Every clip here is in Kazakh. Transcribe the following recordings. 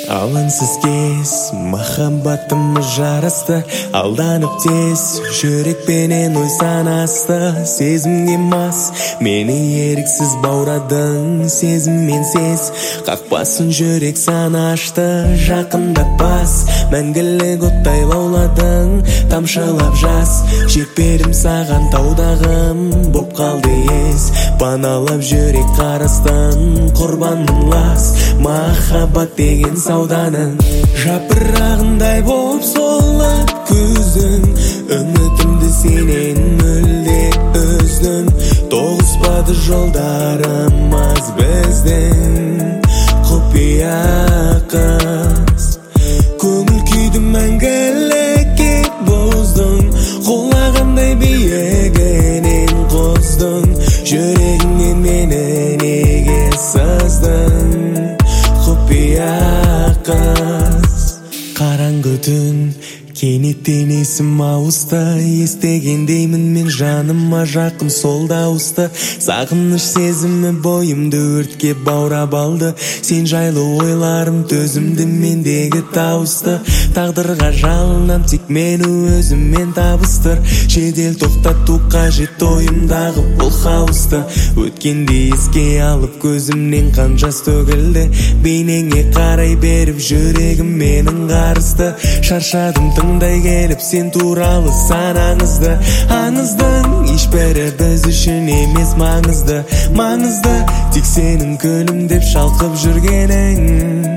Алаңсыз кез махаббатымыз жарасты, алданып тез жүрекпенен ой санасты. Сезімге мас мені еріксіз баурадың, сезіммен сез қақпасын жүрек саны ашты. Жақындатпас мәңгілік оттай лауладың, тамшылап жас жетпедім саған таудағым. Боп қалды ес паналап жүрек қарастан, құрбанмын лас махаббат деген сауданың. Жапырағындай боп солып күздің, үмітімді сенен мүлде үздім. Тоғыспады жолдарымыз біздің, құпия қыз. Көңіл күйді мәңгілікке боздың, құлағандай биігінен қоздың. Жүрегіңнен мені неге сыздың, құпия қыз. Қараңғы түн кенеттен есім ауысты, естегендеймін мен жаныма жақын сол дауысты. Сағыныш сезімі бойымды өртке баурап алды, сен жайлы ойларым төзімді мендегі тауысты. Тағдырға жалынам, тек мені өзіммен табыстыр. Жедел тоқтату қажет ойымдағы бұл хаосты. Өткенде еске алып көзімнен қан жас төгілді, бейнеңе қарай беріп жүрегім менің қарысты. Шаршадым тыңдай келіп сен туралы санаңызды, аңыздың ешбірі біз үшін емес маңызды. Маңызды тек сенің күлімдеп шалқып жүргенің,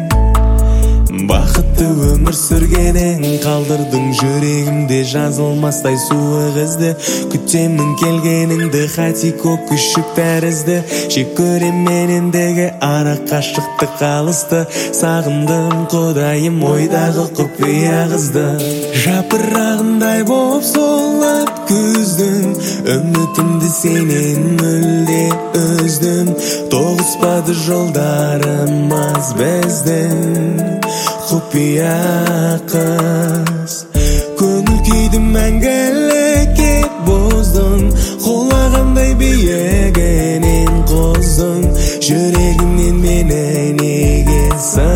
бақытты өмір сүргенің. Қалдырдың жүрегімде жазылмастай суық ізді, күтемін келгеніңді хатико күшік тәрізді. Жек көрем мен ендігі ара қашықтық қалысты, сағындым құдайым ойдағы құпия қызды. Жапырағындай боп солып күздің, үмітімді сенен мүлде үздім. Тоғыспады жолдарымыз біздің, құпия қыз. Көңіл күйді мәңгілікке боздың, құлағандай биігінен қоздың. Жүрегімнен мені неге